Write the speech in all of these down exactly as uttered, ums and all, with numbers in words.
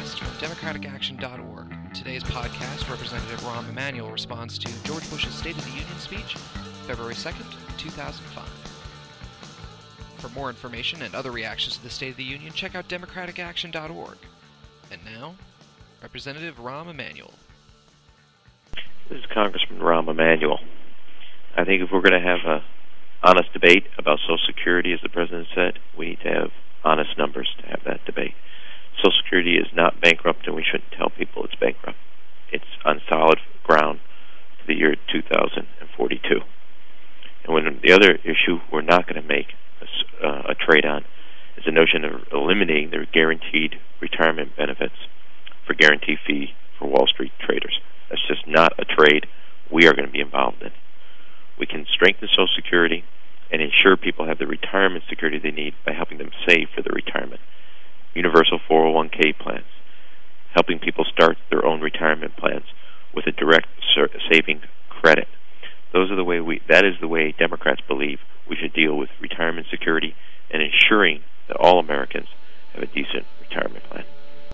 podcast from democratic action dot org. Today's podcast, Representative Rahm Emanuel responds to George Bush's State of the Union speech, February second, two thousand five. For more information and other reactions to the State of the Union, check out democratic action dot org. And now, Representative Rahm Emanuel. This is Congressman Rahm Emanuel. I think if we're going to have a honest debate about Social Security, as the President said, we need to have honest numbers to have that debate. Social Security is not bankrupt, and we shouldn't tell people it's bankrupt. It's on solid ground for the year two thousand forty-two. And when the other issue we're not going to make a, uh, a trade on is the notion of eliminating the guaranteed retirement benefits for guarantee fee for Wall Street traders. That's just not a trade we are going to be involved in. We can strengthen Social Security and ensure people have the retirement security they need by helping them save for their retirement. Universal four oh one k plans, helping people start their own retirement plans with a direct saving credit. Those are the way we. That is the way Democrats believe we should deal with retirement security and ensuring that all Americans have a decent retirement plan.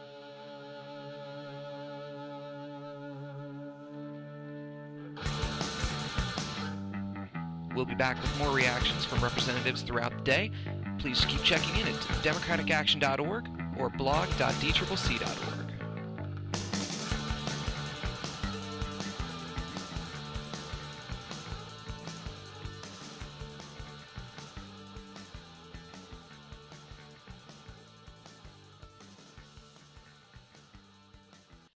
We'll be back with more reactions from representatives throughout the day. Please keep checking in at democratic action dot org or blog dot d c c c dot org.